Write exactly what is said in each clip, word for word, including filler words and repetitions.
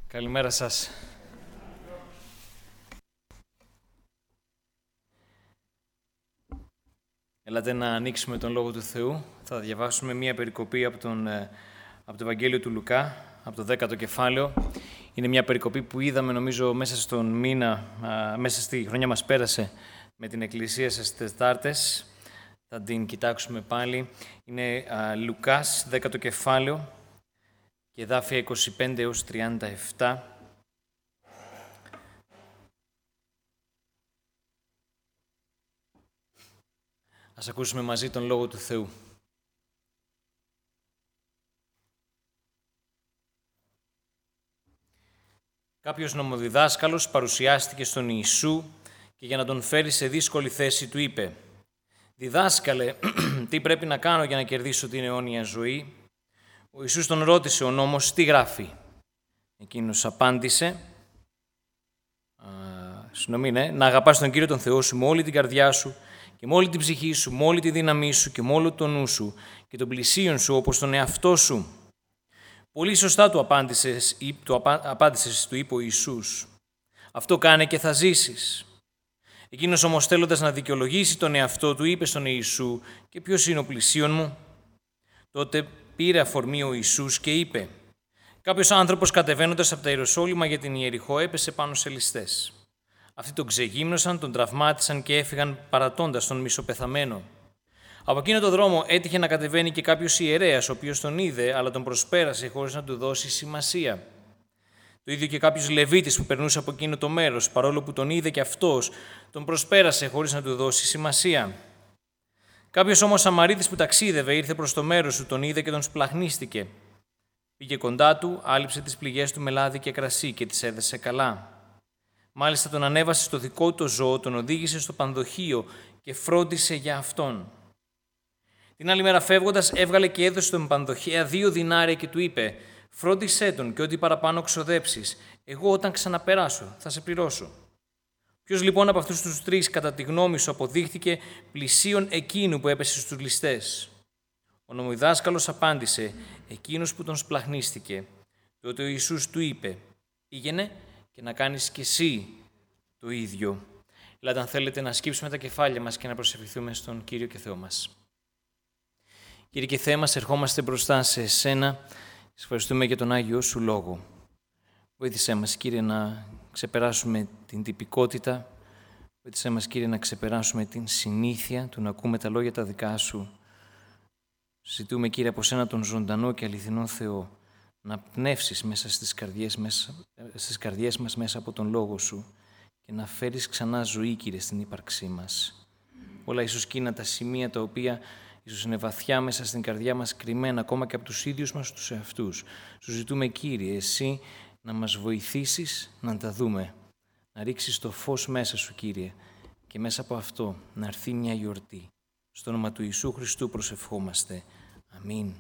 Καλημέρα σας. Έλατε να ανοίξουμε τον Λόγο του Θεού. Θα διαβάσουμε μία περικοπή από, τον, από το Ευαγγέλιο του Λουκά, από το δέκατο κεφάλαιο. Είναι μία περικοπή που είδαμε, νομίζω, μέσα στον μήνα, μέσα στη χρονιά μας πέρασε με την Εκκλησία στις Τετάρτες. Θα την κοιτάξουμε πάλι. Είναι α, Λουκάς, δέκατο κεφάλαιο, και εδάφια είκοσι πέντε έως τριάντα επτά. Ας ακούσουμε μαζί τον Λόγο του Θεού. Κάποιος νομοδιδάσκαλος παρουσιάστηκε στον Ιησού και για να τον φέρει σε δύσκολη θέση του είπε «Διδάσκαλε, τι πρέπει να κάνω για να κερδίσω την αιώνια ζωή?» Ο Ιησούς τον ρώτησε, ο νόμος τι γράφει? Εκείνος απάντησε, α, συγγνώμη, ναι, να αγαπάς τον Κύριο τον Θεό σου με όλη την καρδιά σου και με όλη την ψυχή σου, με όλη τη δύναμή σου και με όλο τον νου σου και τον πλησίον σου όπως τον εαυτό σου. Πολύ σωστά του απάντησες, του απάντησες, του είπε ο Ιησούς. Αυτό κάνε και θα ζήσεις. Εκείνος όμως θέλοντας να δικαιολογήσει τον εαυτό του είπε στον Ιησού και ποιος είναι ο πλησίον μου? Τότε πήρε αφορμή ο Ιησούς και είπε «Κάποιος άνθρωπος κατεβαίνοντας από τα Ιεροσόλυμα για την Ιεριχώ έπεσε πάνω σε ληστές. Αυτοί τον ξεγύμνωσαν, τον τραυμάτισαν και έφυγαν παρατώντας τον μισοπεθαμένο. Από εκείνο τον δρόμο έτυχε να κατεβαίνει και κάποιος ιερέας, ο οποίος τον είδε, αλλά τον προσπέρασε χωρίς να του δώσει σημασία. Το ίδιο και κάποιος Λεβίτης που περνούσε από εκείνο το μέρος, παρόλο που τον είδε και αυτός, τον προσπέρασε χωρίς να του δώσει σημασία. Κάποιος όμως Σαμαρίτης που ταξίδευε ήρθε προς το μέρος του, τον είδε και τον σπλαχνίστηκε. Πήγε κοντά του, άλυψε τις πληγές του με λάδι και κρασί και τις έδεσε καλά. Μάλιστα τον ανέβασε στο δικό του ζώο, τον οδήγησε στο πανδοχείο και φρόντισε για αυτόν. Την άλλη μέρα φεύγοντας έβγαλε και έδωσε στον πανδοχέα δύο δινάρια και του είπε «Φρόντισέ τον και ό,τι παραπάνω ξοδέψεις, εγώ όταν ξαναπεράσω θα σε πληρώσω». Ποιος λοιπόν από αυτούς τους τρεις κατά τη γνώμη σου αποδείχθηκε πλησίον εκείνου που έπεσε στους ληστές? Ο νομοδιδάσκαλος απάντησε «Εκείνος που τον σπλαχνίστηκε». Τότε ο Ιησούς του είπε «Πήγαινε και να κάνεις κι εσύ το ίδιο». Δηλαδή, αν θέλετε να σκύψουμε τα κεφάλια μας και να προσευχηθούμε στον Κύριο και Θεό μας. Κύριε και Θεέ μας, ερχόμαστε μπροστά σε Εσένα. Σας ευχαριστούμε για τον Άγιο Σου Λόγο. Βοήθησέ μας, Κύριε, να ξεπεράσουμε την τυπικότητα. Βοήθησέ μας, Κύριε, να ξεπεράσουμε την συνήθεια του να ακούμε τα λόγια τα δικά Σου. Ζητούμε, Κύριε, από Σένα τον ζωντανό και αληθινό Θεό, να πνεύσεις μέσα στις καρδιές, μέσα, στις καρδιές μας μέσα από τον Λόγο Σου και να φέρεις ξανά ζωή, Κύριε, στην ύπαρξή μας. Όλα ίσως εκείνα τα σημεία τα οποία ίσως είναι βαθιά μέσα στην καρδιά μας, κρυμμένα ακόμα και από τους ίδιους μας τους εαυτούς. Σου ζητούμε, Κύριε, Εσύ να μας βοηθήσεις να τα δούμε, να ρίξεις το φως μέσα Σου, Κύριε, και μέσα από αυτό να έρθει μια γιορτή. Στο όνομα του Ιησού Χριστού προσευχόμαστε. Αμήν.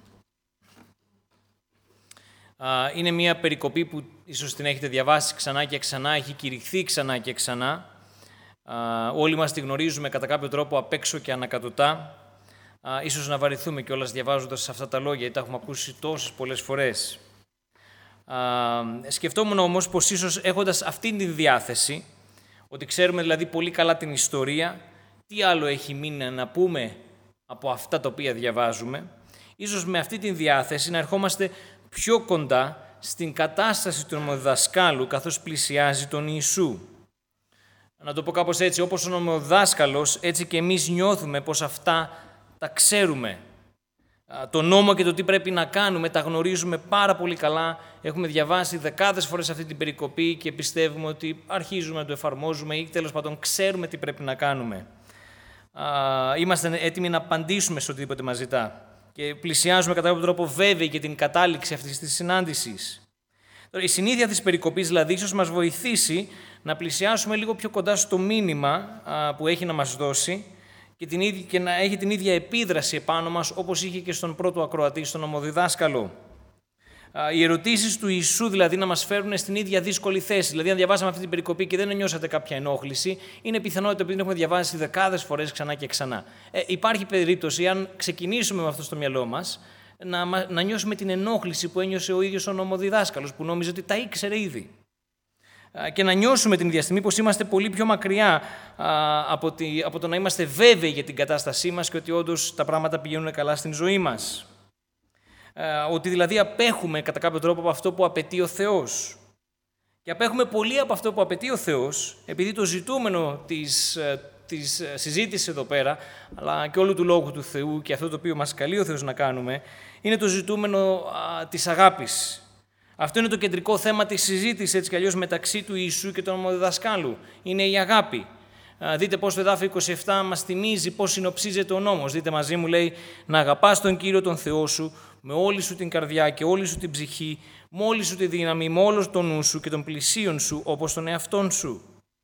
Είναι μια περικοπή που ίσως την έχετε διαβάσει ξανά και ξανά, έχει κηρυχθεί ξανά και ξανά. Όλοι μας τη γνωρίζουμε κατά κάποιο τρόπο απ' έξω και ανακατοτά. Ίσως να βαρεθούμε κιόλας διαβάζοντας αυτά τα λόγια, γιατί τα έχουμε ακούσει τόσες πολλές φορές. Σκεφτόμουν όμως πως ίσως έχοντας αυτήν την διάθεση, ότι ξέρουμε δηλαδή πολύ καλά την ιστορία, τι άλλο έχει μείνει να πούμε από αυτά τα οποία διαβάζουμε, ίσως με αυτή την διάθεση να ερχόμαστε πιο κοντά στην κατάσταση του νομοδιδασκάλου καθώς πλησιάζει τον Ιησού. Να το πω κάπως έτσι, όπως ο νομοδιδάσκαλος, έτσι και εμείς νιώθουμε πως αυτά τα ξέρουμε. Το νόμο και το τι πρέπει να κάνουμε τα γνωρίζουμε πάρα πολύ καλά. Έχουμε διαβάσει δεκάδες φορές αυτή την περικοπή και πιστεύουμε ότι αρχίζουμε να το εφαρμόζουμε ή τέλος πάντων ξέρουμε τι πρέπει να κάνουμε. Είμαστε έτοιμοι να απαντήσουμε σε οτιδήποτε μας ζητά. Και πλησιάζουμε κατά κάποιο τρόπο βέβαιοι για την κατάληξη αυτής της συνάντησης. Τώρα, η συνήθεια της περικοπής δηλαδή ίσως μας βοηθήσει να πλησιάσουμε λίγο πιο κοντά στο μήνυμα α, που έχει να μας δώσει και, την ίδια, και να έχει την ίδια επίδραση επάνω μας όπως είχε και στον πρώτο ακροατή, στον νομοδιδάσκαλο. Α, οι ερωτήσεις του Ιησού δηλαδή να μας φέρουν στην ίδια δύσκολη θέση. Δηλαδή, αν διαβάσαμε αυτή την περικοπή και δεν νιώσατε κάποια ενόχληση, είναι πιθανότητα επειδή την έχουμε διαβάσει δεκάδες φορές ξανά και ξανά. Ε, υπάρχει περίπτωση, αν ξεκινήσουμε με αυτό στο μυαλό μας, να, να νιώσουμε την ενόχληση που ένιωσε ο ίδιος ο νομοδιδάσκαλος, που νόμιζε ότι τα ήξερε ήδη. Και να νιώσουμε την ίδια στιγμή πως είμαστε πολύ πιο μακριά από, τη, από το να είμαστε βέβαιοι για την κατάστασή μας και ότι όντως τα πράγματα πηγαίνουν καλά στην ζωή μας. Ότι δηλαδή απέχουμε κατά κάποιο τρόπο από αυτό που απαιτεί ο Θεός. Και απέχουμε πολύ από αυτό που απαιτεί ο Θεός, επειδή το ζητούμενο της, της συζήτησης εδώ πέρα, αλλά και όλου του Λόγου του Θεού και αυτό το οποίο μας καλεί ο Θεός να κάνουμε, είναι το ζητούμενο α, της αγάπης. Αυτό είναι το κεντρικό θέμα της συζήτησης, έτσι κι αλλιώς, μεταξύ του Ιησού και του νομοδιδασκάλου. Είναι η αγάπη. Δείτε πώς το εδάφιο είκοσι επτά μας θυμίζει πώς συνοψίζεται ο νόμος. Δείτε μαζί μου, λέει, να αγαπάς τον Κύριο τον Θεό σου με όλη σου την καρδιά και όλη σου την ψυχή, με όλη σου τη δύναμη, με όλο τον νου σου και τον πλησίον σου όπως τον εαυτόν σου.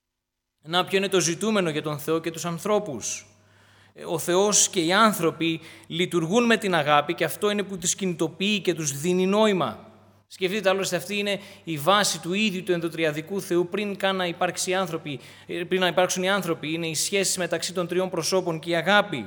Να, ποιο είναι το ζητούμενο για τον Θεό και τους ανθρώπους. Ο Θεός και οι άνθρωποι λειτουργούν με την αγάπη και αυτό είναι που τους κινητοποιεί και τους δίνει νόημα. Σκεφτείτε, άλλωστε, αυτή είναι η βάση του ίδιου του ενδοτριαδικού Θεού πριν καν να, υπάρξει άνθρωποι, πριν να υπάρξουν οι άνθρωποι. Είναι οι σχέσεις μεταξύ των τριών προσώπων και η αγάπη.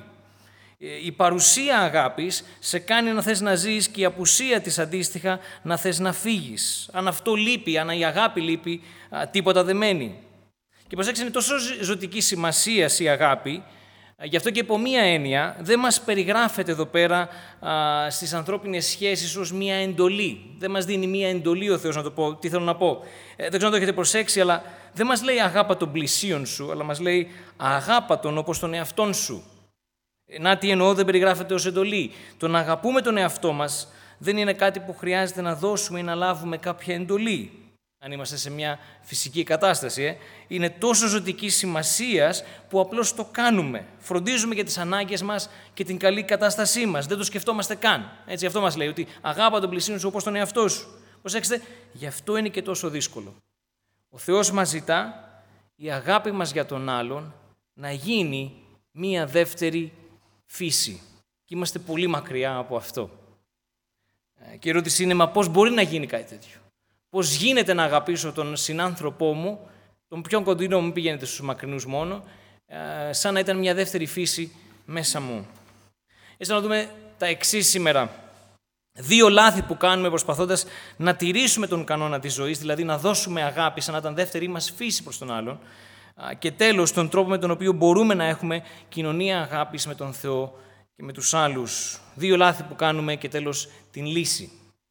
Η παρουσία αγάπης σε κάνει να θες να ζεις και η απουσία της αντίστοιχα να θες να φύγεις. Αν αυτό λείπει, αν η αγάπη λείπει, τίποτα δεν μένει. Και προσέξτε, είναι τόσο ζωτική σημασία η αγάπη, γι' αυτό και υπό μία έννοια δεν μας περιγράφεται εδώ πέρα α, στις ανθρώπινες σχέσεις ως μία εντολή. Δεν μας δίνει μία εντολή ο Θεός, να το πω. Τι θέλω να πω. Ε, δεν ξέρω αν το έχετε προσέξει, αλλά δεν μας λέει αγάπα τον πλησίον σου, αλλά μας λέει αγάπα τον όπως τον εαυτόν σου. Ε, να τι εννοώ, δεν περιγράφεται ως εντολή. Το να αγαπούμε τον εαυτό μας δεν είναι κάτι που χρειάζεται να δώσουμε ή να λάβουμε κάποια εντολή. Αν είμαστε σε μια φυσική κατάσταση, ε, είναι τόσο ζωτική σημασίας που απλώς το κάνουμε. Φροντίζουμε για τις ανάγκες μας και την καλή κατάστασή μας. Δεν το σκεφτόμαστε καν. Έτσι, αυτό μας λέει, ότι αγάπα τον πλησίον σου όπως τον εαυτό σου. Προσέξτε, γι' αυτό είναι και τόσο δύσκολο. Ο Θεός μας ζητά η αγάπη μας για τον άλλον να γίνει μία δεύτερη φύση. Και είμαστε πολύ μακριά από αυτό. Και η ερώτηση είναι, μα πώς μπορεί να γίνει κάτι τέτοιο? Πώς γίνεται να αγαπήσω τον συνάνθρωπό μου, τον πιο κοντινό μου, πηγαίνετε στους μακρινούς μόνο, σαν να ήταν μια δεύτερη φύση μέσα μου. Έτσι να δούμε τα εξής σήμερα. Δύο λάθη που κάνουμε προσπαθώντας να τηρήσουμε τον κανόνα της ζωής, δηλαδή να δώσουμε αγάπη σαν να ήταν δεύτερη μας φύση προς τον άλλον. Και τέλος, τον τρόπο με τον οποίο μπορούμε να έχουμε κοινωνία αγάπης με τον Θεό και με τους άλλους. Δύο λάθη που κάνουμε και τέλος την λύση.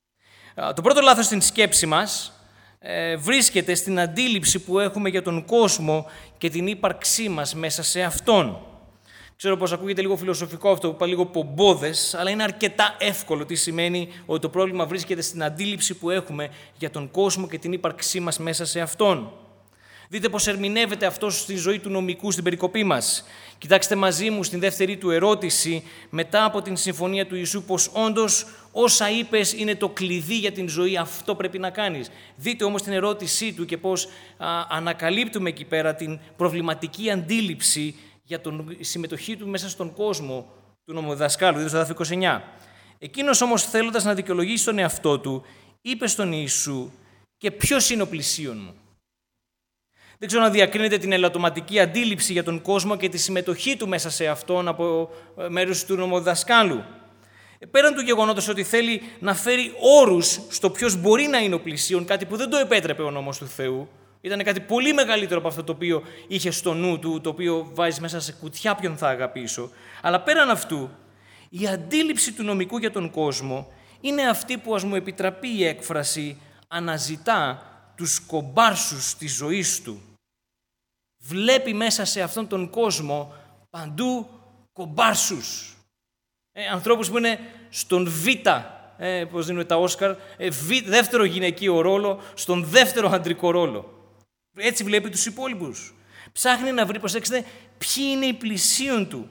Το πρώτο λάθος στην σκέψη μας ε, βρίσκεται στην αντίληψη που έχουμε για τον κόσμο και την ύπαρξή μας μέσα σε αυτόν. Ξέρω πως ακούγεται λίγο φιλοσοφικό αυτό, που είπα, λίγο πομπόδες, αλλά είναι αρκετά εύκολο. Τι σημαίνει ότι το πρόβλημα βρίσκεται στην αντίληψη που έχουμε για τον κόσμο και την ύπαρξή μας μέσα σε αυτόν. Δείτε πως ερμηνεύεται αυτό στη ζωή του νομικού στην περικοπή μας. Κοιτάξτε μαζί μου στην δεύτερη του ερώτηση, μετά από την συμφωνία του Ιησού, πως όντως όσα είπες είναι το κλειδί για την ζωή, αυτό πρέπει να κάνεις. Δείτε όμως την ερώτησή του και πως α, ανακαλύπτουμε εκεί πέρα την προβληματική αντίληψη για τη συμμετοχή του μέσα στον κόσμο του νομοδιδασκάλου. Δείτε στο εδάφιο είκοσι εννιά. Εκείνος όμως, θέλοντας να δικαιολογήσει τον εαυτό του, είπε στον Ιησού, και ποιος είναι ο πλησίον μου? Δεν ξέρω να διακρίνετε την ελαττωματική αντίληψη για τον κόσμο και τη συμμετοχή του μέσα σε αυτόν από μέρους του νομοδιδασκάλου. Πέραν του γεγονότος ότι θέλει να φέρει όρους στο ποιος μπορεί να είναι ο πλησίον, κάτι που δεν το επέτρεπε ο νόμος του Θεού, ήταν κάτι πολύ μεγαλύτερο από αυτό το οποίο είχε στο νου του, το οποίο βάζει μέσα σε κουτιά ποιον θα αγαπήσω. Αλλά πέραν αυτού, η αντίληψη του νομικού για τον κόσμο είναι αυτή που, ας μου επιτραπεί η έκφραση, αναζητά τους κομπάρσους της ζωής του. Βλέπει μέσα σε αυτόν τον κόσμο παντού κομπάρσους. Ε, ανθρώπους που είναι στον Β, ε, πώς δίνουμε τα Όσκαρ, ε, β, δεύτερο γυναικείο ρόλο, στον δεύτερο αντρικό ρόλο. Έτσι βλέπει τους υπόλοιπους. Ψάχνει να βρει, προσέξτε, ποιοι είναι οι πλησίον του.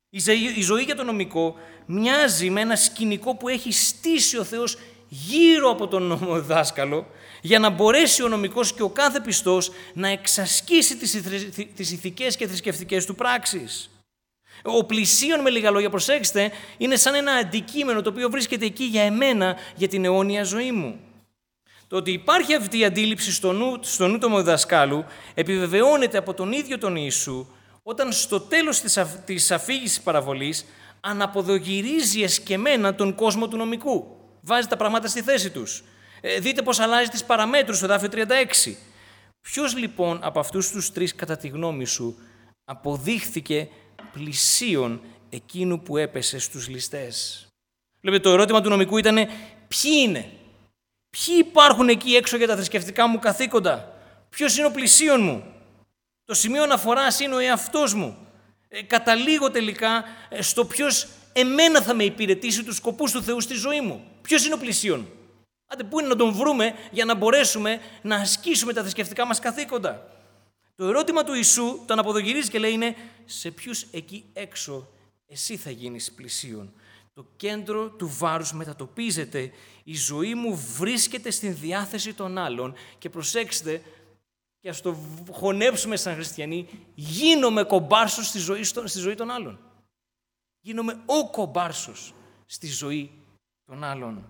Η ζωή για τον νομικό μοιάζει με ένα σκηνικό που έχει στήσει ο Θεός γύρω από τον νομοδάσκαλο, για να μπορέσει ο νομικός και ο κάθε πιστός να εξασκήσει τις ηθικές και θρησκευτικές του πράξεις. Ο πλησίον, με λίγα λόγια, προσέξτε, είναι σαν ένα αντικείμενο το οποίο βρίσκεται εκεί για εμένα, για την αιώνια ζωή μου. Το ότι υπάρχει αυτή η αντίληψη στο νου, στο νου του νομοδασκάλου επιβεβαιώνεται από τον ίδιο τον Ιησού, όταν στο τέλος της, αφ, της αφήγησης παραβολής αναποδογυρίζει εσκεμμένα τον κόσμο του νομικού. Βάζει τα πράγματα στη θέση τους. Ε, δείτε πώς αλλάζει τις παραμέτρους στο εδάφιο τριάντα έξι. Ποιος λοιπόν από αυτούς τους τρεις, κατά τη γνώμη σου, αποδείχθηκε πλησίον εκείνου που έπεσε στους ληστές? Βλέπετε, το ερώτημα του νομικού ήταν ποιοι είναι, ποιοι υπάρχουν εκεί έξω για τα θρησκευτικά μου καθήκοντα, ποιος είναι ο πλησίον μου. Το σημείο αναφοράς είναι ο εαυτός μου. Ε, καταλήγω τελικά στο ποιος εμένα θα με υπηρετήσει τους σκοπούς του Θεού στη ζωή μου. Ποιος είναι ο πλησίον? Άντε, πού είναι να τον βρούμε για να μπορέσουμε να ασκήσουμε τα θρησκευτικά μας καθήκοντα? Το ερώτημα του Ιησού το αναποδογυρίζει και λέει είναι σε ποιους εκεί έξω εσύ θα γίνεις πλησίον. Το κέντρο του βάρους μετατοπίζεται, η ζωή μου βρίσκεται στην διάθεση των άλλων και προσέξτε, και ας το χωνέψουμε σαν χριστιανοί, γίνομαι κομπάρσος στη ζωή, στη ζωή των άλλων. Γίνομαι ο κομπάρσος στη ζωή των άλλων.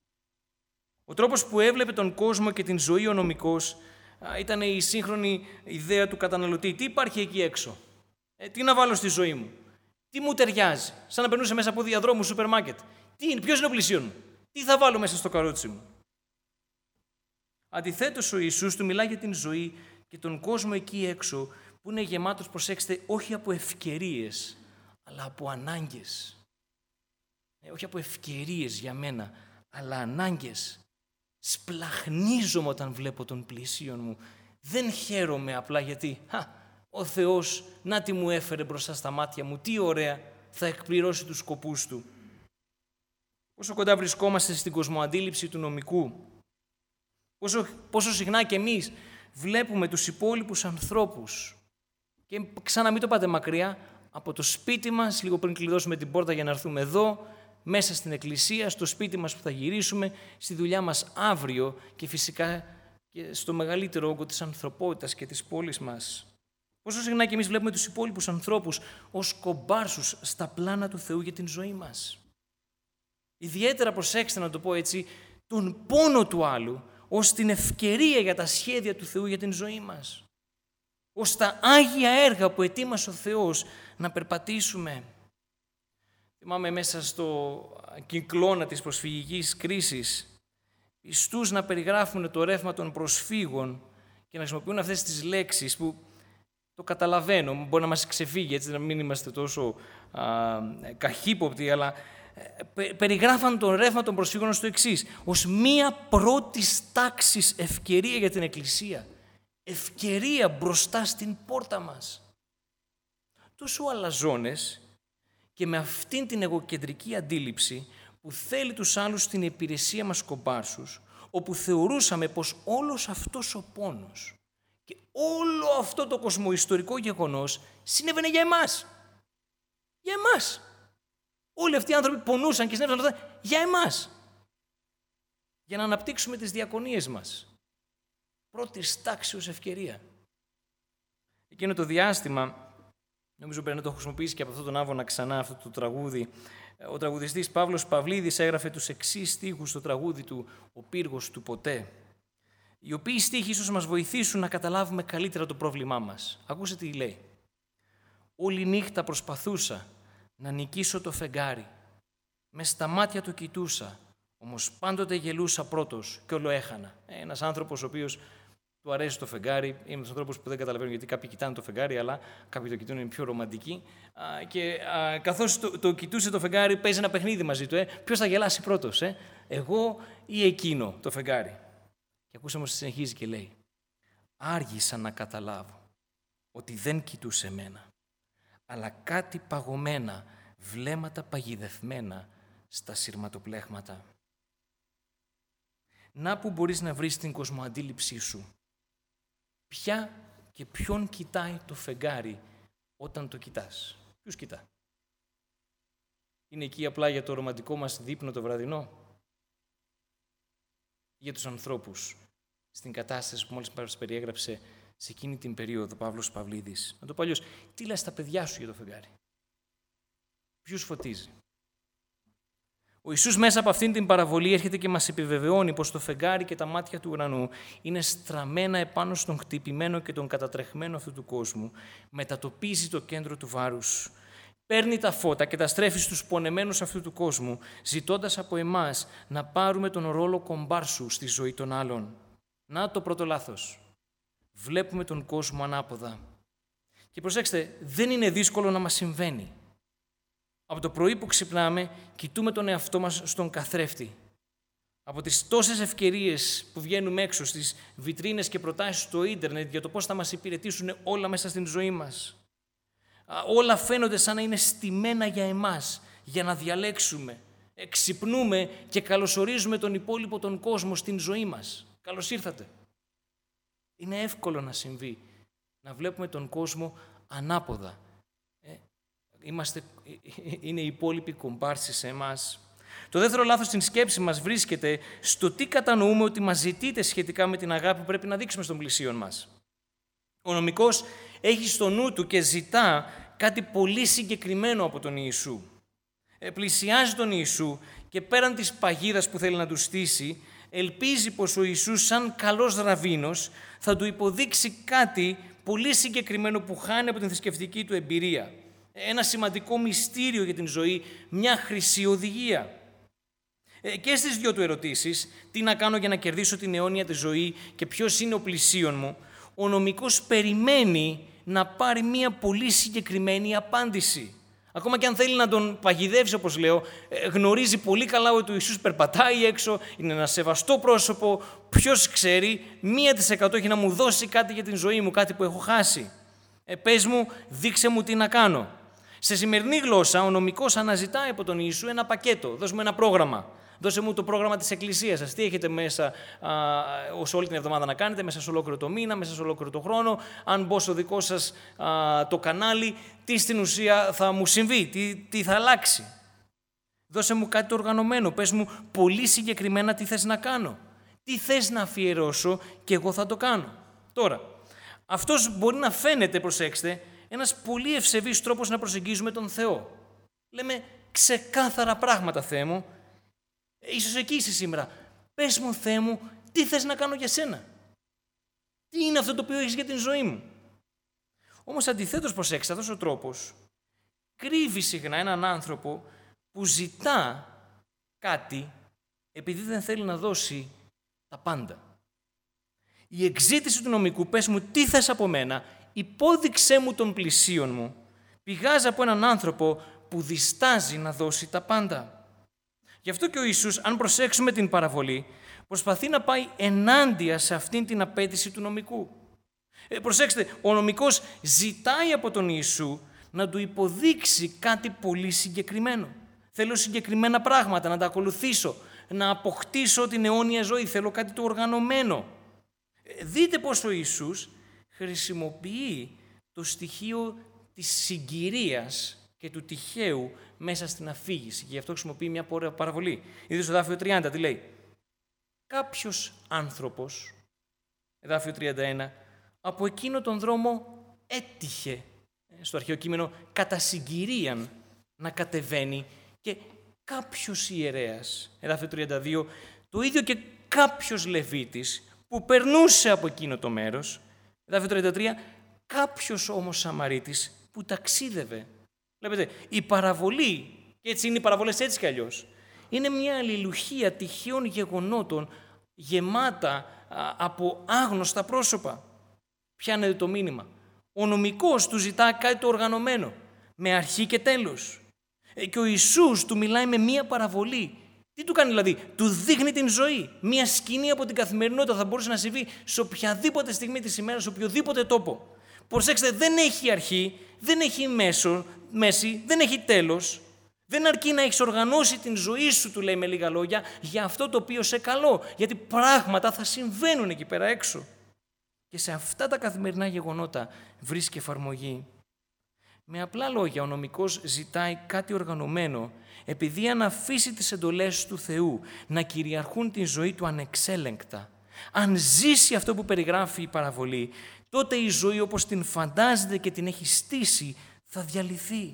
Ο τρόπος που έβλεπε τον κόσμο και την ζωή ο νομικός ήταν η σύγχρονη ιδέα του καταναλωτή. Τι υπάρχει εκεί έξω, ε, τι να βάλω στη ζωή μου, τι μου ταιριάζει, σαν να περνούσε μέσα από διαδρόμου σούπερ μάρκετ. Τι είναι, ποιος είναι ο πλησίον μου, τι θα βάλω μέσα στο καρότσι μου. Αντιθέτως, ο Ιησούς του μιλάει για την ζωή και τον κόσμο εκεί έξω που είναι γεμάτος, προσέξτε, όχι από ευκαιρίες, αλλά από ανάγκες. Ε, όχι από ευκαιρίες για μένα, αλλά ανάγκες. Σπλαχνίζομαι όταν βλέπω τον πλησίον μου. Δεν χαίρομαι απλά γιατί χα, ο Θεός να τι μου έφερε μπροστά στα μάτια μου, τι ωραία, θα εκπληρώσει τους σκοπούς του. Πόσο κοντά βρισκόμαστε στην κοσμοαντίληψη του νομικού. Πόσο, πόσο συχνά και εμείς βλέπουμε τους υπόλοιπους ανθρώπους. Και ξανά μην το πάτε μακριά, από το σπίτι μας, λίγο πριν κλειδώσουμε την πόρτα για να έρθουμε εδώ, μέσα στην εκκλησία, στο σπίτι μας που θα γυρίσουμε, στη δουλειά μας αύριο και φυσικά και στο μεγαλύτερο όγκο της ανθρωπότητας και της πόλης μας. Πόσο συχνά και εμείς βλέπουμε τους υπόλοιπους ανθρώπους ως κομπάρσους στα πλάνα του Θεού για την ζωή μας. Ιδιαίτερα, προσέξτε να το πω έτσι, τον πόνο του άλλου ως την ευκαιρία για τα σχέδια του Θεού για την ζωή μας. Ως τα άγια έργα που ετοίμασε ο Θεός να περπατήσουμε. Θυμάμαι μέσα στο κυκλώνα της προσφυγικής κρίσης, πιστούς να περιγράφουν το ρεύμα των προσφύγων και να χρησιμοποιούν αυτές τις λέξεις που το καταλαβαίνω, μπορεί να μας ξεφύγει έτσι, να μην είμαστε τόσο α, καχύποπτοι, αλλά ε, περιγράφαν το ρεύμα των προσφύγων στο εξής, ως μία πρώτης τάξης ευκαιρία για την Εκκλησία. Ευκαιρία μπροστά στην πόρτα μας. Τόσο αλαζόνες και με αυτήν την εγωκεντρική αντίληψη που θέλει τους άλλους στην υπηρεσία μας κομπάρσους, όπου θεωρούσαμε πως όλος αυτός ο πόνος και όλο αυτό το κοσμοϊστορικό γεγονός συνέβαινε για εμάς. Για εμάς. Όλοι αυτοί οι άνθρωποι πονούσαν και συνέβαιναν αυτά για εμάς. Για να αναπτύξουμε τις διακονίες μας. Πρώτης τάξεως ευκαιρία. Εκείνο το διάστημα, νομίζω πρέπει να το χρησιμοποιήσει και από αυτόν τον άβονα ξανά αυτό το τραγούδι, ο τραγουδιστής Παύλος Παυλίδης έγραφε τους εξής στίχους στο τραγούδι του «Ο πύργος του ποτέ», οι οποίοι στίχοι ίσως μας βοηθήσουν να καταλάβουμε καλύτερα το πρόβλημά μας. Ακούσατε τι λέει. «Όλη νύχτα προσπαθούσα να νικήσω το φεγγάρι. Μες στα μάτια του κοιτούσα, όμως πάντοτε γελούσα πρώτος και όλο έχανα». Ένας άνθρωπος ο οποίος του αρέσει το φεγγάρι, είναι ένας ανθρώπους που δεν καταλαβαίνουν γιατί κάποιοι κοιτάνε το φεγγάρι, αλλά κάποιοι το κοιτούν, είναι πιο ρομαντικοί. Και καθώς το, το κοιτούσε το φεγγάρι, παίζει ένα παιχνίδι μαζί του. Ε. Ποιος θα γελάσει πρώτος, ε? εγώ ή εκείνο το φεγγάρι. Και ακούσαμε όμως συνεχίζει και λέει, άργησα να καταλάβω ότι δεν κοιτούσε εμένα, αλλά κάτι παγωμένα, βλέμματα παγιδευμένα στα σειρματοπλέγματα. Να που μπορείς να βρεις την κοσμοαντίληψή σου. Ποια και ποιον κοιτάει το φεγγάρι όταν το κοιτάς. Ποιος κοιτά. Είναι εκεί απλά για το ρομαντικό μας δείπνο το βραδινό. Για τους ανθρώπους στην κατάσταση που μόλις περιέγραψε σε εκείνη την περίοδο Παύλος Παυλίδης. Να το πω αλλιώς, τι λες στα παιδιά σου για το φεγγάρι. Ποιους φωτίζει. Ο Ιησούς μέσα από αυτήν την παραβολή έρχεται και μας επιβεβαιώνει πως το φεγγάρι και τα μάτια του ουρανού είναι στραμμένα επάνω στον χτυπημένο και τον κατατρεχμένο αυτού του κόσμου. Μετατοπίζει το κέντρο του βάρους. παίρνει τα φώτα και τα στρέφει στους πονεμένους αυτού του κόσμου, ζητώντας από εμάς να πάρουμε τον ρόλο κομπάρσου στη ζωή των άλλων. Να το πρώτο λάθος. Βλέπουμε τον κόσμο ανάποδα. Και προσέξτε, δεν είναι δύσκολο να μας συμβαίνει. Από το πρωί που ξυπνάμε, κοιτούμε τον εαυτό μας στον καθρέφτη. Από τις τόσες ευκαιρίες που βγαίνουμε έξω στις βιτρίνες και προτάσεις στο ίντερνετ για το πώς θα μας υπηρετήσουν όλα μέσα στην ζωή μας. Όλα φαίνονται σαν να είναι στημένα για εμάς, για να διαλέξουμε. Ξυπνούμε και καλωσορίζουμε τον υπόλοιπο τον κόσμο στην ζωή μας. Καλώς ήρθατε. Είναι εύκολο να συμβεί, να βλέπουμε τον κόσμο ανάποδα. Ε, είμαστε, είναι οι υπόλοιποι κομπάρσοι σε εμάς. Το δεύτερο λάθος στην σκέψη μας βρίσκεται στο τι κατανοούμε ότι μας ζητείτε σχετικά με την αγάπη που πρέπει να δείξουμε στον πλησίον μας. Ο νομικός έχει στο νου του και ζητά κάτι πολύ συγκεκριμένο από τον Ιησού. Ε, πλησιάζει τον Ιησού και πέραν της παγίδας που θέλει να του στήσει, ελπίζει πως ο Ιησούς σαν καλός ραβίνος θα του υποδείξει κάτι πολύ συγκεκριμένο που χάνει από την θρησκευτική του εμπειρία. Ένα σημαντικό μυστήριο για την ζωή, μια χρυσή οδηγία. Ε, και στις δύο του ερωτήσεις, τι να κάνω για να κερδίσω την αιώνια τη ζωή και ποιος είναι ο πλησίον μου, ο νομικός περιμένει να πάρει μια πολύ συγκεκριμένη απάντηση. Ακόμα και αν θέλει να τον παγιδεύσει, όπως λέω, γνωρίζει πολύ καλά ότι ο Ιησούς περπατάει έξω, είναι ένα σεβαστό πρόσωπο, ποιος ξέρει, μία της εκατό έχει να μου δώσει κάτι για την ζωή μου, κάτι που έχω χάσει. Ε, πες μου, δείξε μου τι να κάνω. Σε σημερινή γλώσσα, ο νομικός αναζητάει από τον Ιησού ένα πακέτο, δώσε μου ένα πρόγραμμα. Δώσε μου το πρόγραμμα της Εκκλησίας σας. Τι έχετε μέσα α, ως όλη την εβδομάδα να κάνετε, μέσα σε ολόκληρο το μήνα, μέσα σε ολόκληρο το χρόνο. Αν μπω στο δικό σας α, το κανάλι, τι στην ουσία θα μου συμβεί, τι, τι θα αλλάξει. Δώσε μου κάτι το οργανωμένο. Πες μου πολύ συγκεκριμένα τι θες να κάνω. Τι θες να αφιερώσω και εγώ θα το κάνω. Τώρα, αυτός μπορεί να φαίνεται, προσέξτε, ένας πολύ ευσεβής τρόπος να προσεγγίζουμε τον Θεό. Λέμε ξεκάθαρα πράγματα, Θεέ μου. Ίσως εκεί είσαι σήμερα. Πες μου, Θεέ μου, τι θες να κάνω για σένα. Τι είναι αυτό το οποίο έχεις για την ζωή μου. Όμως αντιθέτως, προσέξτε, αυτός ο τρόπος κρύβει συχνά έναν άνθρωπο που ζητά κάτι επειδή δεν θέλει να δώσει τα πάντα. Η εκζήτηση του νομικού, πες μου τι θες από μένα, υπόδειξέ μου τον πλησίον μου, πηγάζει από έναν άνθρωπο που διστάζει να δώσει τα πάντα. Γι' αυτό και ο Ιησούς, αν προσέξουμε την παραβολή, προσπαθεί να πάει ενάντια σε αυτήν την απέτηση του νομικού. Ε, προσέξτε, ο νομικός ζητάει από τον Ιησού να του υποδείξει κάτι πολύ συγκεκριμένο. Θέλω συγκεκριμένα πράγματα, να τα ακολουθήσω, να αποκτήσω την αιώνια ζωή, θέλω κάτι το οργανωμένο. Ε, δείτε πως ο Ιησούς χρησιμοποιεί το στοιχείο της συγκυρίας και του τυχαίου μέσα στην αφήγηση. Και γι' αυτό χρησιμοποιεί μια παραβολή. Είδε στο εδάφιο τριάντα τι λέει. Κάποιος άνθρωπος, εδάφιο τριάντα ένα, από εκείνο τον δρόμο έτυχε, στο αρχαίο κείμενο, κατά συγκυρίαν να κατεβαίνει και κάποιος ιερέας, εδάφιο τριάντα δύο, το ίδιο και κάποιος Λεβίτης που περνούσε από εκείνο το μέρος, εδάφιο τριάντα τρία, κάποιος όμως Σαμαρίτης που ταξίδευε. Βλέπετε, η παραβολή, και έτσι είναι οι παραβολές έτσι κι αλλιώς, είναι μια αλληλουχία τυχαίων γεγονότων γεμάτα α, από άγνωστα πρόσωπα. Πιάνετε το μήνυμα. Ο νομικός του ζητά κάτι το οργανωμένο, με αρχή και τέλος. Ε, και ο Ιησούς του μιλάει με μια παραβολή. Τι του κάνει δηλαδή, του δείχνει την ζωή. Μια σκηνή από την καθημερινότητα θα μπορούσε να συμβεί σε οποιαδήποτε στιγμή της ημέρας, σε οποιοδήποτε τόπο. Προσέξτε, δεν έχει αρχή, δεν έχει μέσο, μέση, δεν έχει τέλος. Δεν αρκεί να έχεις οργανώσει την ζωή σου, του λέει με λίγα λόγια, για αυτό το οποίο σε καλό. Γιατί πράγματα θα συμβαίνουν εκεί πέρα έξω. Και σε αυτά τα καθημερινά γεγονότα βρίσκει εφαρμογή. Με απλά λόγια, ο νομικός ζητάει κάτι οργανωμένο, επειδή αν αφήσει τις εντολές του Θεού να κυριαρχούν την ζωή του ανεξέλεγκτα, αν ζήσει αυτό που περιγράφει η παραβολή, τότε η ζωή όπως την φαντάζεται και την έχει στήσει θα διαλυθεί.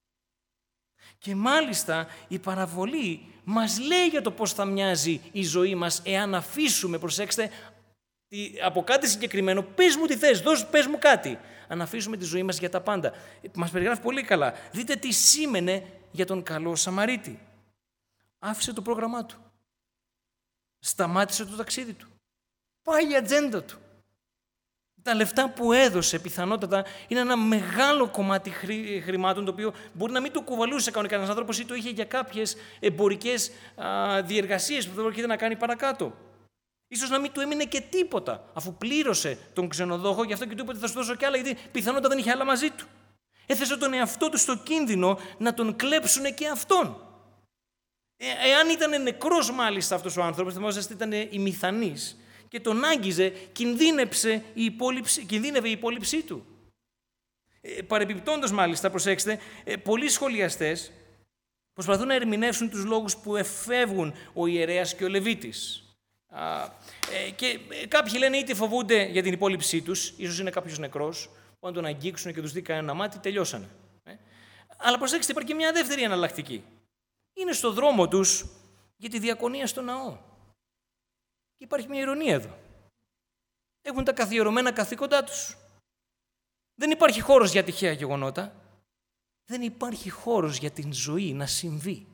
Και μάλιστα η παραβολή μας λέει για το πώς θα μοιάζει η ζωή μας εάν αφήσουμε, προσέξτε, Τι, από κάτι συγκεκριμένο, πες μου τι θες, δώσ' πες μου κάτι. Αν αφήσουμε τη ζωή μας για τα πάντα. Μας περιγράφει πολύ καλά. Δείτε τι σήμαινε για τον καλό Σαμαρίτη. Άφησε το πρόγραμμά του. Σταμάτησε το ταξίδι του. Πάει η ατζέντα του. Τα λεφτά που έδωσε πιθανότατα είναι ένα μεγάλο κομμάτι χρή, χρημάτων, το οποίο μπορεί να μην το κουβαλούσε κανονικά ένας άνθρωπος ή το είχε για κάποιες εμπορικές α, διεργασίες που δεν μπορούσε να κάνει παρακάτω. Ίσως να μην του έμεινε και τίποτα, αφού πλήρωσε τον ξενοδόχο, γι' αυτό και του είπε ότι θα σου δώσω κι άλλα, γιατί πιθανότατα δεν είχε άλλα μαζί του. Έθεσε τον εαυτό του στο κίνδυνο να τον κλέψουν και αυτόν. Ε, εάν ήταν νεκρός μάλιστα αυτός ο άνθρωπος, θυμόσαστε ήταν ημιθανής και τον άγγιζε, κινδύνεψε η υπόλοιψη, κινδύνευε η υπόλοιψή του. Ε, παρεπιπτόντως μάλιστα, προσέξτε, ε, πολλοί σχολιαστές προσπαθούν να ερμηνεύσουν τους λόγους που εφεύγουν ο ιερέας και ο Λεβίτης. Α, ε, και ε, κάποιοι λένε είτε φοβούνται για την υπόλοιψή τους, ίσως είναι κάποιος νεκρός, που αν τον αγγίξουν και τους δει κανένα μάτι, τελειώσανε. Ε. Αλλά προσέξτε, υπάρχει και μια δεύτερη εναλλακτική. Είναι στο δρόμο τους για τη διακονία στο ναό. Και υπάρχει μια ειρωνία εδώ. Έχουν τα καθιερωμένα καθήκοντά τους. Δεν υπάρχει χώρος για τυχαία γεγονότα. Δεν υπάρχει χώρος για την ζωή να συμβεί.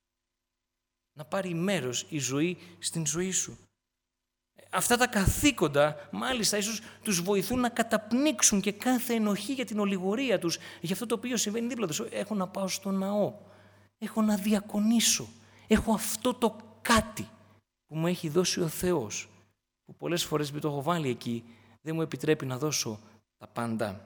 Να πάρει μέρος η ζωή στην ζωή σου. Αυτά τα καθήκοντα, μάλιστα, ίσως τους βοηθούν να καταπνίξουν και κάθε ενοχή για την ολιγορία τους, για αυτό το οποίο συμβαίνει δίπλα τους. Έχω να πάω στο ναό. Έχω να διακονήσω. Έχω αυτό το κάτι που μου έχει δώσει ο Θεός, που πολλές φορές με το έχω βάλει εκεί, δεν μου επιτρέπει να δώσω τα πάντα.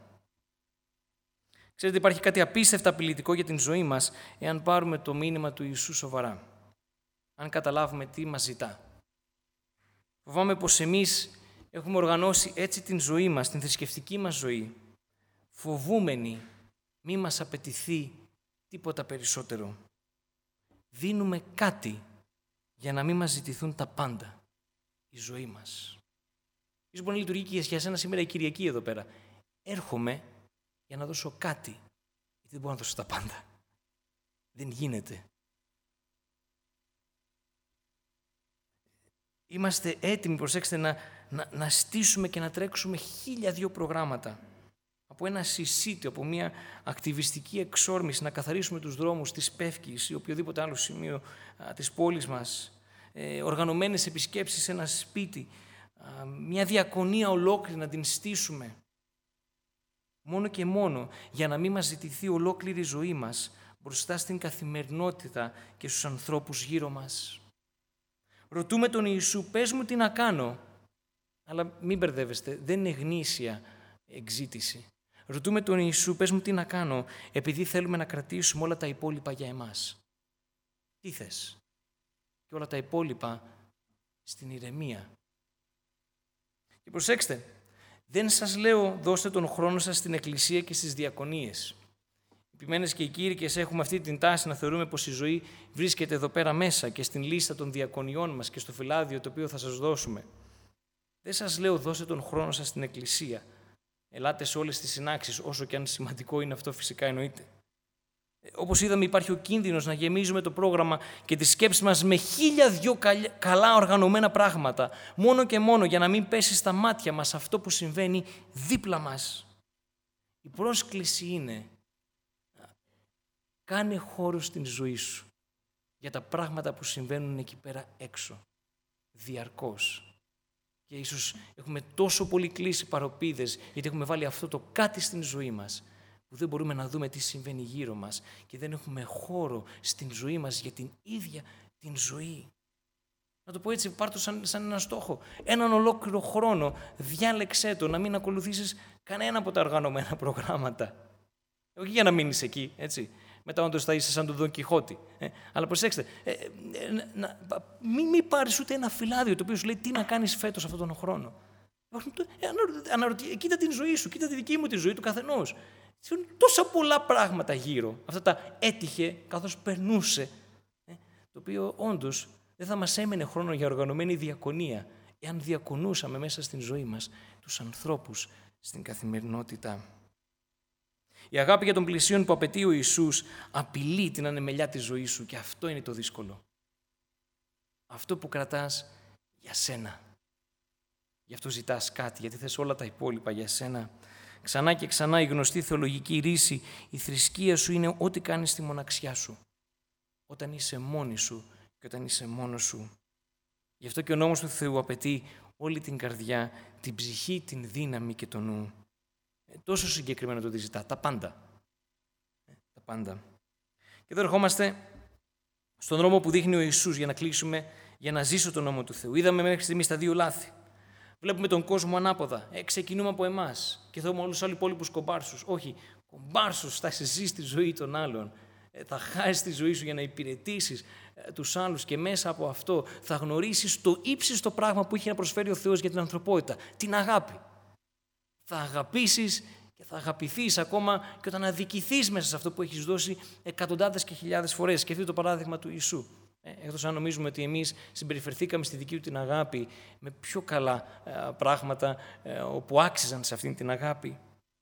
Ξέρετε, υπάρχει κάτι απίστευτα απειλητικό για την ζωή μας, εάν πάρουμε το μήνυμα του Ιησού σοβαρά. Αν καταλάβουμε τι μας ζητά. Φοβάμαι πως εμείς έχουμε οργανώσει έτσι την ζωή μας, την θρησκευτική μας ζωή, φοβούμενοι μη μας απαιτηθεί τίποτα περισσότερο. Δίνουμε κάτι για να μην μας ζητηθούν τα πάντα, η ζωή μας. Ίσως μπορεί να λειτουργεί και για σένα σήμερα η Κυριακή εδώ πέρα. Έρχομαι για να δώσω κάτι, γιατί δεν μπορώ να δώσω τα πάντα. Δεν γίνεται. Είμαστε έτοιμοι, προσέξτε, να, να, να στήσουμε και να τρέξουμε χίλια δυο προγράμματα. Από ένα συσίτιο, από μια ακτιβιστική εξόρμηση, να καθαρίσουμε τους δρόμους της Πεύκης ή οποιοδήποτε άλλο σημείο α, της πόλης μας, ε, οργανωμένες επισκέψεις σε ένα σπίτι, α, μια διακονία ολόκληρη να την στήσουμε. Μόνο και μόνο για να μην μας ζητηθεί ολόκληρη η ζωή μας μπροστά στην καθημερινότητα και στους ανθρώπους γύρω μας. Ρωτούμε τον Ιησού, πες μου τι να κάνω, αλλά μην μπερδεύεστε, δεν είναι γνήσια εξήτηση. Ρωτούμε τον Ιησού, πες μου τι να κάνω, επειδή θέλουμε να κρατήσουμε όλα τα υπόλοιπα για εμάς. Τι θες? Και όλα τα υπόλοιπα στην ηρεμία. Και προσέξτε, δεν σας λέω δώστε τον χρόνο σας στην εκκλησία και στις διακονίες. Επιμένες και οι κήρυκες έχουμε αυτή την τάση να θεωρούμε πως η ζωή βρίσκεται εδώ πέρα μέσα και στην λίστα των διακονιών μας και στο φυλάδιο το οποίο θα σας δώσουμε. Δεν σας λέω δώστε τον χρόνο σας στην εκκλησία. Ελάτε σε όλες τις συνάξεις, όσο και αν σημαντικό είναι αυτό φυσικά εννοείται. Όπως είδαμε υπάρχει ο κίνδυνος να γεμίζουμε το πρόγραμμα και τις σκέψεις μας με χίλια δυο καλά οργανωμένα πράγματα, μόνο και μόνο για να μην πέσει στα μάτια μας αυτό που συμβαίνει δίπλα μας. Η πρόσκληση είναι κάνε χώρο στην ζωή σου για τα πράγματα που συμβαίνουν εκεί πέρα έξω, διαρκώς. Και ίσως έχουμε τόσο πολύ κλείσει παροπίδες, γιατί έχουμε βάλει αυτό το κάτι στην ζωή μας, που δεν μπορούμε να δούμε τι συμβαίνει γύρω μας και δεν έχουμε χώρο στην ζωή μας για την ίδια την ζωή. Να το πω έτσι, πάρ' το σαν, σαν ένα στόχο. Έναν ολόκληρο χρόνο διάλεξέ το να μην ακολουθήσεις κανένα από τα οργανωμένα προγράμματα. Όχι για να μείνεις εκεί, έτσι. Μετά όντως θα είσαι σαν τον Δον Κιχώτη. Ε, αλλά προσέξτε, ε, ε, να, μην μη πάρεις ούτε ένα φυλάδιο το οποίο σου λέει τι να κάνεις φέτος αυτόν τον χρόνο. Ε, αναρωτή, κοίτα την ζωή σου, κοίτα τη δική μου τη ζωή του καθενός. Τόσα πολλά πράγματα γύρω. Αυτά τα έτυχε καθώς περνούσε. Ε, το οποίο όντως δεν θα μας έμενε χρόνο για οργανωμένη διακονία εάν διακονούσαμε μέσα στην ζωή μας τους ανθρώπους στην καθημερινότητα. Η αγάπη για τον πλησίον που απαιτεί ο Ιησούς απειλεί την ανεμελιά της ζωής σου και αυτό είναι το δύσκολο. Αυτό που κρατάς για σένα. Γι' αυτό ζητάς κάτι, γιατί θες όλα τα υπόλοιπα για σένα. Ξανά και ξανά η γνωστή θεολογική ρίση, η θρησκεία σου είναι ό,τι κάνεις στη μοναξιά σου. Όταν είσαι μόνη σου και όταν είσαι μόνος σου. Γι' αυτό και ο νόμος του Θεού απαιτεί όλη την καρδιά, την ψυχή, την δύναμη και το νου. Ε, τόσο συγκεκριμένα το τι ζητά, τα πάντα. Ε, τα πάντα. Και εδώ ερχόμαστε στον δρόμο που δείχνει ο Ιησούς για να κλείσουμε, για να ζήσω τον νόμο του Θεού. Είδαμε μέχρι στιγμής τα δύο λάθη. Βλέπουμε τον κόσμο ανάποδα. Ε, ξεκινούμε από εμάς και θέλουμε όλους τους άλλους υπόλοιπους κομπάρσους. Όχι, κομπάρσους θα είσαι ζει στη ζωή των άλλων. Ε, θα χάσεις τη ζωή σου για να υπηρετήσεις ε, τους άλλους και μέσα από αυτό θα γνωρίσεις το ύψιστο πράγμα που είχε να προσφέρει ο Θεός για την ανθρωπότητα. Την αγάπη. Θα αγαπήσεις και θα αγαπηθείς ακόμα και όταν αδικηθείς μέσα σε αυτό που έχεις δώσει εκατοντάδες και χιλιάδες φορές. Σκεφτείτε το παράδειγμα του Ιησού. Εκτός αν νομίζουμε ότι εμείς συμπεριφερθήκαμε στη δική του την αγάπη με πιο καλά ε, πράγματα ε, όπου άξιζαν σε αυτήν την αγάπη.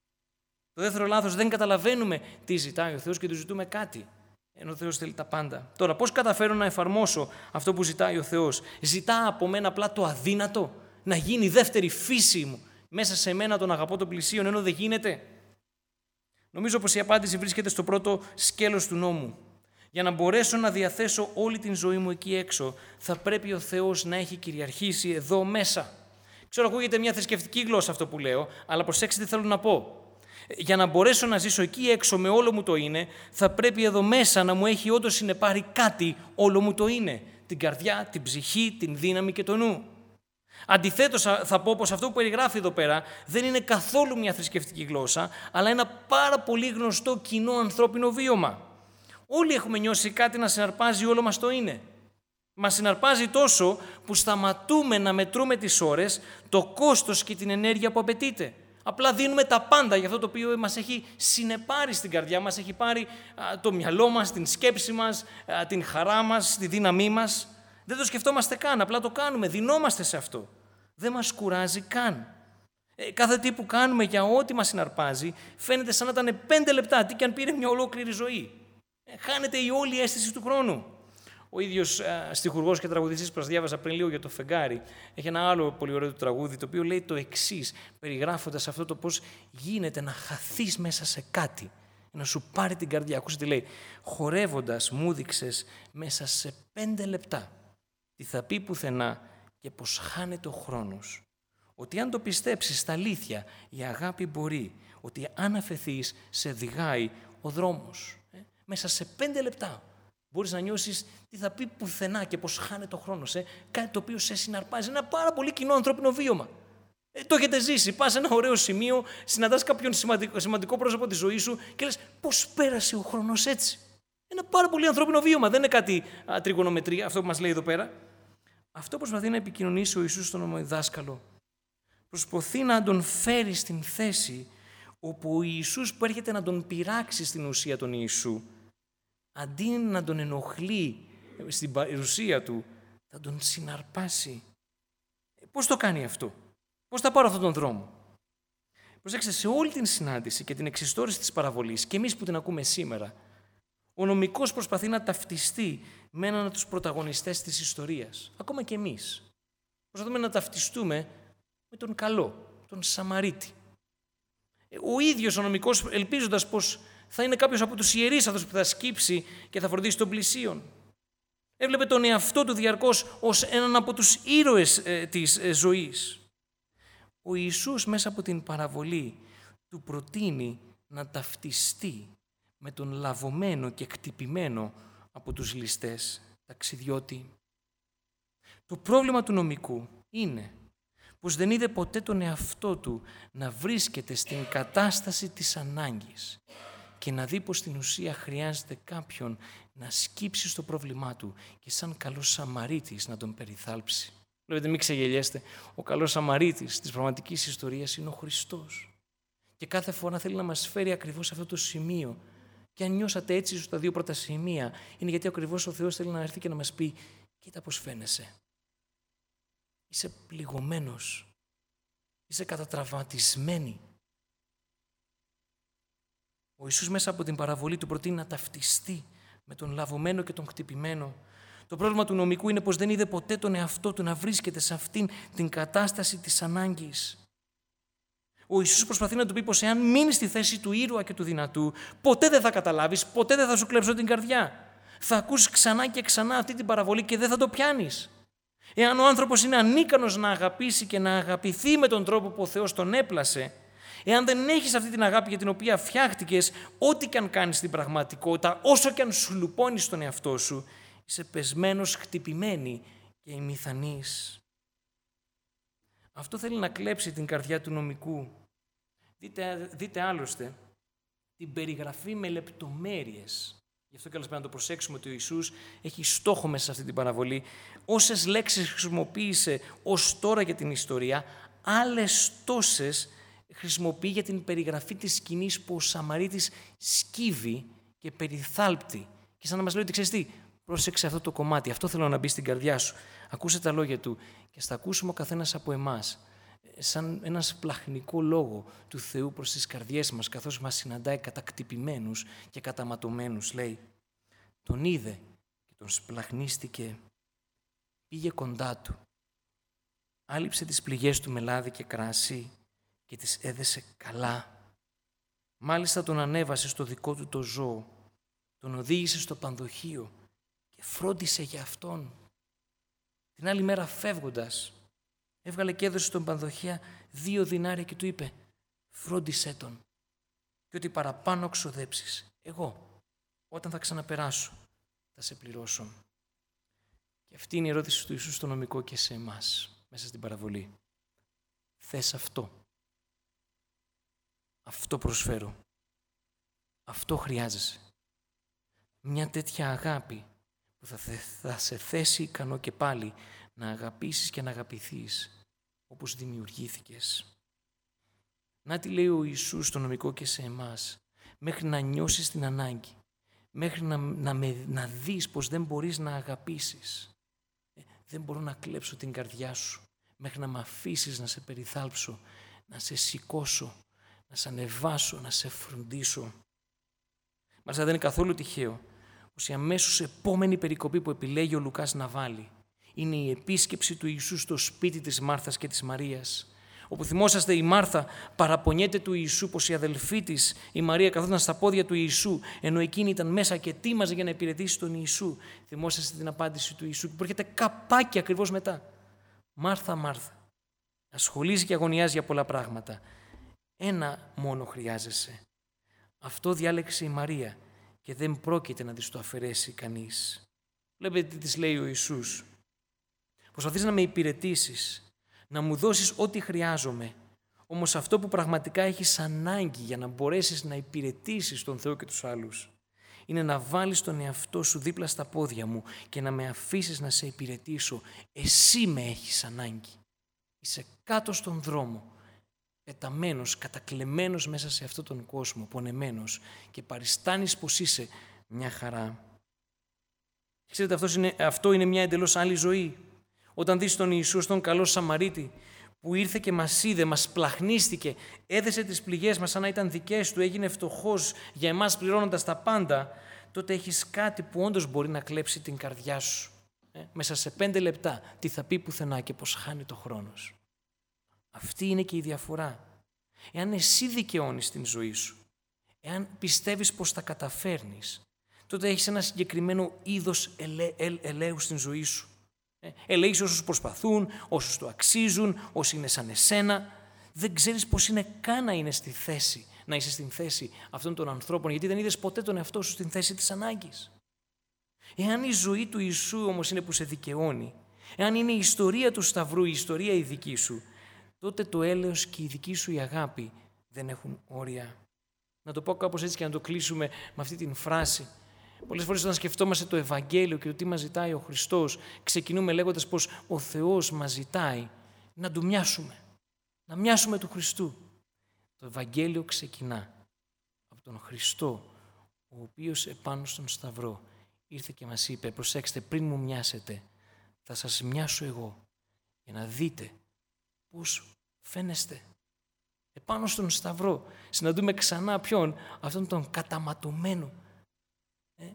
Το δεύτερο λάθος, δεν καταλαβαίνουμε τι ζητάει ο Θεός και του ζητούμε κάτι, ενώ ο Θεός θέλει τα πάντα. Τώρα, πώς καταφέρω να εφαρμόσω αυτό που ζητάει ο Θεός? Ζητά από μένα απλά το αδύνατο, να γίνει η δεύτερη φύση μου μέσα σε μένα τον αγαπώ τον πλησίον, ενώ δεν γίνεται? Νομίζω πως η απάντηση βρίσκεται στο πρώτο σκέλος του νόμου. Για να μπορέσω να διαθέσω όλη την ζωή μου εκεί έξω, θα πρέπει ο Θεός να έχει κυριαρχήσει εδώ μέσα. Ξέρω, ακούγεται μια θρησκευτική γλώσσα αυτό που λέω, αλλά προσέξτε τι θέλω να πω. Για να μπορέσω να ζήσω εκεί έξω με όλο μου το είναι, θα πρέπει εδώ μέσα να μου έχει όντως συνεπάρει κάτι όλο μου το είναι. Την καρδιά, την ψυχή, την δύναμη και το νου. Αντιθέτως, θα πω πως αυτό που περιγράφει εδώ πέρα δεν είναι καθόλου μια θρησκευτική γλώσσα, αλλά ένα πάρα πολύ γνωστό κοινό ανθρώπινο βίωμα. Όλοι έχουμε νιώσει κάτι να συναρπάζει όλο μας το είναι. Μας συναρπάζει τόσο που σταματούμε να μετρούμε τις ώρες, το κόστος και την ενέργεια που απαιτείται. Απλά δίνουμε τα πάντα για αυτό το οποίο μας έχει συνεπάρει στην καρδιά, μας έχει πάρει α, το μυαλό μας, την σκέψη μας, α, την χαρά μας, τη δύναμή μας. Δεν το σκεφτόμαστε καν, απλά το κάνουμε, δινόμαστε σε αυτό. Δεν μας κουράζει καν. Ε, κάθε τι που κάνουμε για ό,τι μας συναρπάζει φαίνεται σαν να ήταν πέντε λεπτά, τι και αν πήρε μια ολόκληρη ζωή. Ε, χάνεται η όλη αίσθηση του χρόνου. Ο ίδιος στιχουργός και τραγουδιστής που σας διάβασα πριν λίγο για το φεγγάρι, έχει ένα άλλο πολύ ωραίο τραγούδι, το οποίο λέει το εξής, περιγράφοντας αυτό το πώς γίνεται να χαθείς μέσα σε κάτι, να σου πάρει την καρδιά. Ακούστε τι λέει, χορεύοντας μου δείξες μέσα σε πέντε λεπτά τι θα πει πουθενά και πως χάνεται ο χρόνος. Ότι αν το πιστέψεις στα αλήθεια, η αγάπη μπορεί, ότι αν αφεθείς σε οδηγάει ο δρόμος. Ε, μέσα σε πέντε λεπτά. Μπορείς να νιώσεις τι θα πει πουθενά και πώς χάνεται ο χρόνος. Ε. Κάτι το οποίο σε συναρπάζει. Ένα πάρα πολύ κοινό ανθρώπινο βίωμα. Ε, το έχετε ζήσει. Πας σε ένα ωραίο σημείο, συναντάς κάποιον σημαντικό, σημαντικό πρόσωπο της ζωής σου και λες πώς πέρασε ο χρόνος έτσι. Ένα πάρα πολύ ανθρώπινο βίωμα. Δεν είναι κάτι α, τριγωνομετρία, αυτό που μας λέει εδώ πέρα. Αυτό προσπαθεί να επικοινωνήσει ο Ιησούς στον ομοδιδάσκαλο. Προσπαθεί να τον φέρει στην θέση όπου ο Ιησούς που έρχεται να τον πειράξει στην ουσία τον Ιησού, αντί να τον ενοχλεί στην παρουσία του, θα τον συναρπάσει. Πώς το κάνει αυτό? Πώς θα πάρω αυτόν τον δρόμο? Προσέξτε, σε όλη την συνάντηση και την εξιστόρηση της παραβολής, και εμείς που την ακούμε σήμερα, ο νομικός προσπαθεί να ταυτιστεί με έναν από τους πρωταγωνιστές της ιστορίας. Ακόμα και εμείς. Προσπαθούμε να ταυτιστούμε με τον καλό, τον Σαμαρίτη. Ο ίδιος ο νομικός, ελπίζοντας πως θα είναι κάποιος από τους ιερείς αυτός που θα σκύψει και θα φροντίσει τον πλησίον. Έβλεπε τον εαυτό του διαρκώς ως έναν από τους ήρωες ε, της ε, ζωής. Ο Ιησούς μέσα από την παραβολή του προτείνει να ταυτιστεί με τον λαβωμένο και κτυπημένο από τους ληστές ταξιδιώτη. Το πρόβλημα του νομικού είναι πως δεν είδε ποτέ τον εαυτό του να βρίσκεται στην κατάσταση της ανάγκης και να δει πως στην ουσία χρειάζεται κάποιον να σκύψει στο πρόβλημά του και σαν καλός Σαμαρίτης να τον περιθάλψει. Βλέπετε, μην ξεγελιέστε, ο καλός Σαμαρίτης της πραγματικής ιστορίας είναι ο Χριστός. Και κάθε φορά θέλει να μας φέρει ακριβώς σε αυτό το σημείο. Και αν νιώσατε έτσι στα δύο πρώτα σημεία, είναι γιατί ακριβώς ο Θεός θέλει να έρθει και να μας πει κοίτα πώς φαίνεσαι. Είσαι πληγωμένος. Είσαι κατατραυματισμένη. Ο Ιησούς μέσα από την παραβολή του προτείνει να ταυτιστεί με τον λαβωμένο και τον χτυπημένο, Το πρόβλημα του νομικού είναι πως δεν είδε ποτέ τον εαυτό του να βρίσκεται σε αυτήν την κατάσταση της ανάγκης. Ο Ιησούς προσπαθεί να του πει πως εάν μείνεις στη θέση του ήρωα και του δυνατού, ποτέ δεν θα καταλάβεις, ποτέ δεν θα σου κλέψω την καρδιά. Θα ακούσεις ξανά και ξανά αυτή την παραβολή και δεν θα το πιάνεις. Εάν ο άνθρωπος είναι ανίκανος να αγαπήσει και να αγαπηθεί με τον τρόπο που ο Θεός τον έπλασε, εάν δεν έχεις αυτή την αγάπη για την οποία φτιάχτηκες, ό,τι και αν κάνεις στην πραγματικότητα, όσο και αν σου λουπώνεις τον εαυτό σου, είσαι πεσμένος, χτυπημένη και ημιθανής. Αυτό θέλει να κλέψει την καρδιά του νομικού. Δείτε, δείτε άλλωστε την περιγραφή με λεπτομέρειες. Γι' αυτό κιόλας πρέπει να το προσέξουμε ότι ο Ιησούς έχει στόχο μέσα σε αυτή την παραβολή. Όσες λέξεις χρησιμοποίησε ως τώρα για την ιστορία, άλλες τόσες χρησιμοποιεί για την περιγραφή της σκηνής που ο Σαμαρίτης σκύβει και περιθάλπτει. Και σαν να μας λέει ότι ξέρεις τι, πρόσεξε αυτό το κομμάτι, αυτό θέλω να μπει στην καρδιά σου. Ακούσε τα λόγια του και θα ακούσουμε ο καθένας από εμάς σαν έναν σπλαχνικό λόγο του Θεού προς τις καρδιές μας, καθώς μας συναντάει κατακτυπημένους και καταματωμένους. Λέει, τον είδε και τον σπλαχνίστηκε, πήγε κοντά του, άλυψε τις πληγές του με λάδι και κρασί και τις έδεσε καλά. Μάλιστα τον ανέβασε στο δικό του το ζώο, τον οδήγησε στο πανδοχείο και φρόντισε για αυτόν. Την άλλη μέρα φεύγοντας, έβγαλε και έδωσε στον πανδοχεία δύο δινάρια και του είπε «Φρόντισέ τον και ότι παραπάνω ξοδέψεις, εγώ όταν θα ξαναπεράσω θα σε πληρώσω». Και αυτή είναι η ερώτηση του Ιησού στο νομικό και σε εμάς μέσα στην παραβολή. Θες αυτό? Αυτό προσφέρω. Αυτό χρειάζεσαι. Μια τέτοια αγάπη που θα, θε, θα σε θέσει ικανό και πάλι να αγαπήσεις και να αγαπηθείς όπως δημιουργήθηκες. Να τι λέει ο Ιησούς στο νομικό και σε εμάς, μέχρι να νιώσεις την ανάγκη, μέχρι να, να, με, να δεις πως δεν μπορείς να αγαπήσεις. Ε, δεν μπορώ να κλέψω την καρδιά σου, μέχρι να με αφήσεις να σε περιθάλψω, να σε σηκώσω, να σε ανεβάσω, να σε φροντίσω. Μάλιστα δεν είναι καθόλου τυχαίο πως η αμέσως επόμενη περικοπή που επιλέγει ο Λουκάς να βάλει είναι η επίσκεψη του Ιησού στο σπίτι της Μάρθας και της Μαρίας. Όπου θυμόσαστε η Μάρθα παραπονιέται του Ιησού πως η αδελφή της, η Μαρία, καθόταν στα πόδια του Ιησού, ενώ εκείνη ήταν μέσα και ετοίμαζε για να υπηρετήσει τον Ιησού. Θυμόσαστε την απάντηση του Ιησού που έρχεται καπάκι ακριβώς μετά. Μάρθα, Μάρθα, ασχολείσαι και αγωνιάζει για πολλά πράγματα. Ένα μόνο χρειάζεσαι. Αυτό διάλεξε η Μαρία και δεν πρόκειται να της το αφαιρέσει κανείς. Βλέπετε τι της λέει ο Ιησούς. Προσπαθείς να με υπηρετήσεις, να μου δώσεις ό,τι χρειάζομαι, όμως αυτό που πραγματικά έχεις ανάγκη για να μπορέσεις να υπηρετήσεις τον Θεό και τους άλλους είναι να βάλεις τον εαυτό σου δίπλα στα πόδια μου και να με αφήσεις να σε υπηρετήσω. Εσύ με έχεις ανάγκη. Είσαι κάτω στον δρόμο, πεταμένος, κατακλεμμένος μέσα σε αυτόν τον κόσμο, πονεμένος και παριστάνεις πως είσαι μια χαρά. Ξέρετε, αυτό είναι, αυτό είναι μια εντελώς άλλη ζωή. Όταν δεις τον Ιησού στον καλό Σαμαρίτη που ήρθε και μας είδε, μας πλαχνίστηκε, έδεσε τις πληγές μας σαν να ήταν δικές του, έγινε φτωχός για εμάς πληρώνοντας τα πάντα, τότε έχεις κάτι που όντως μπορεί να κλέψει την καρδιά σου. Ε, μέσα σε πέντε λεπτά τι θα πει πουθενά και πως χάνει το χρόνος. Αυτή είναι και η διαφορά. Εάν εσύ δικαιώνεις την ζωή σου, εάν πιστεύεις πως τα καταφέρνεις, τότε έχεις ένα συγκεκριμένο είδος ελέ, ελ, ελέου στην ζωή σου. Ε, ελέγεις όσους προσπαθούν, όσους το αξίζουν, όσοι είναι σαν εσένα. Δεν ξέρεις πως είναι καν να είναι στη θέση, να είσαι στην θέση αυτών των ανθρώπων, γιατί δεν είδες ποτέ τον εαυτό σου στην θέση της ανάγκης. Εάν η ζωή του Ιησού όμως είναι που σε δικαιώνει, εάν είναι η ιστορία του Σταυρού, η ιστορία η δική σου, τότε το έλεος και η δική σου η αγάπη δεν έχουν όρια. Να το πω κάπως έτσι και να το κλείσουμε με αυτή την φράση. Πολλές φορές όταν σκεφτόμαστε το Ευαγγέλιο και το τι μας ζητάει ο Χριστός, ξεκινούμε λέγοντας πως ο Θεός μας ζητάει να του μοιάσουμε, να μοιάσουμε του Χριστού. Το Ευαγγέλιο ξεκινά από τον Χριστό, ο οποίος επάνω στον Σταυρό ήρθε και μας είπε, προσέξτε, πριν μου μοιάσετε, θα σας μοιάσω εγώ, για να δείτε πώς φαίνεστε. Επάνω στον Σταυρό συναντούμε ξανά ποιον, αυτόν τον καταματωμένο, ε,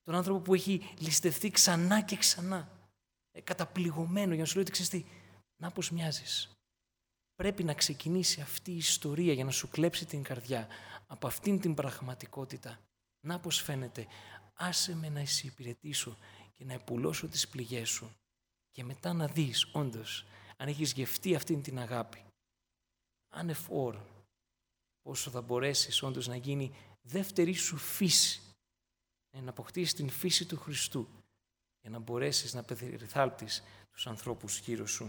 Τον άνθρωπο που έχει ληστευτεί ξανά και ξανά, ε, καταπληγωμένο, για να σου λέει ότι ξέρεις τι, να πως μοιάζεις. Πρέπει να ξεκινήσει αυτή η ιστορία για να σου κλέψει την καρδιά από αυτήν την πραγματικότητα. Να πως φαίνεται, άσε με να σε υπηρετήσω και να επουλώσω τις πληγές σου και μετά να δεις όντως αν έχεις γευτεί αυτήν την αγάπη. Άνευ όρ, πόσο θα μπορέσεις όντως να γίνει δεύτερη σου φύση, να αποκτήσεις την φύση του Χριστού για να μπορέσεις να περιθάλπτεις τους ανθρώπους γύρω σου.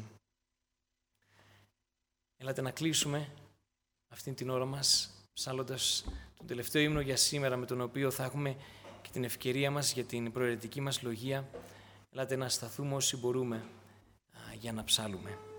Έλατε να κλείσουμε αυτήν την ώρα μας ψάλλοντας τον τελευταίο ύμνο για σήμερα, με τον οποίο θα έχουμε και την ευκαιρία μας για την προαιρετική μας λογία. Έλατε να σταθούμε όσοι μπορούμε για να ψάλλουμε.